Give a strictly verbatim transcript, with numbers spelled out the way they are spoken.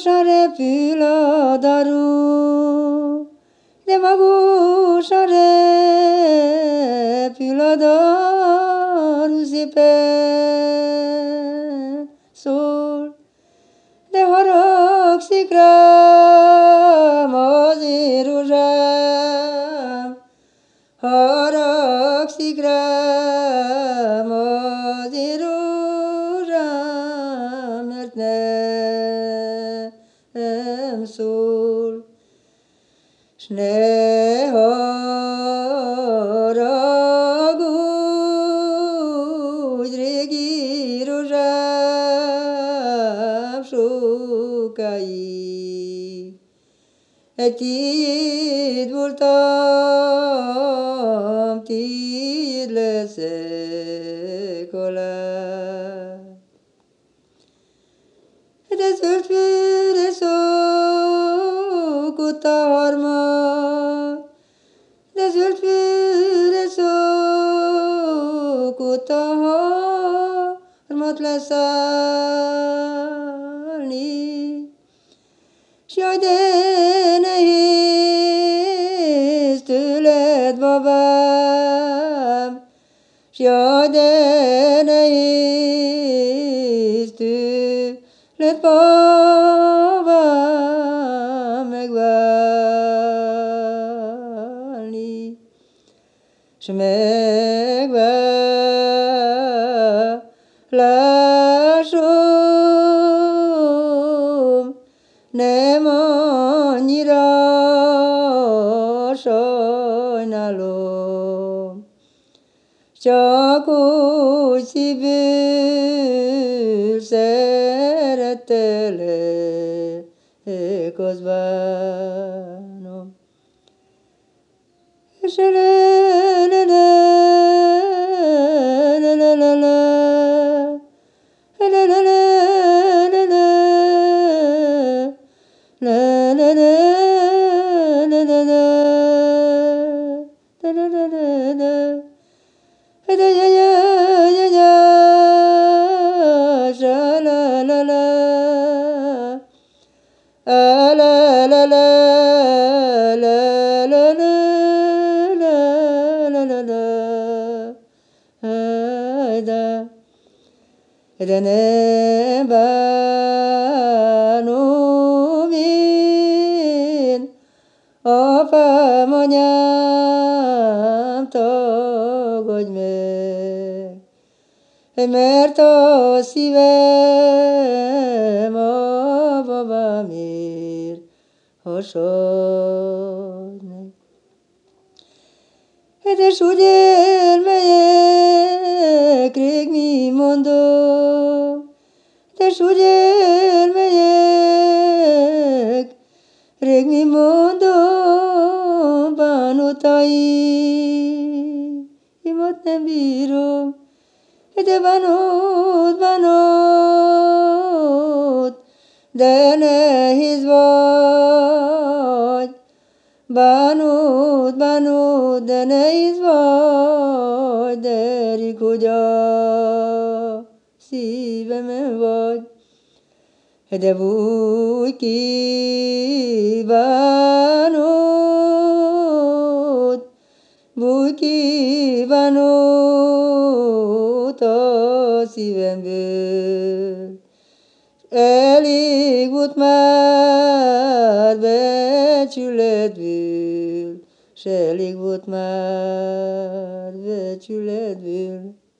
magosan repül a daru, de magosan repül a daru, szépen szól, de haragszik rám az én rózsám, haragszik rám az én rózsám, mert nem szól. S ne haragudj, régi rózsám, sokáig egy tiéd voltam, tiéd leszek alá. De zöld fűre szokott a harmat, de zöld fűre szokott a harmat leszállni. S jaj, de nehéz tőled, babám, s jaj, de nehéz tőled, babám, megválni, s megválásom nem annyira sajnálom, csak úgy szívből szerettelek, azt bánom. És le le le le le le le le le le de nem bánom én, apám, anyám, tagadj meg, mert a szívem a babámért hasad meg. De s úgy elmegyek, rég mi mondom, de s úgy elmegyek, rég mi mondom, bánataimat nem bírom, de bánat, bánat, de nehéz vagy, bánat, bánat, de nehéz vagy, de rik, hogy a szívemen vagy. De bújj ki, bánat, bújj ki, bánat a szívemből. Elég volt már becsületből, s elég volt már becsületből.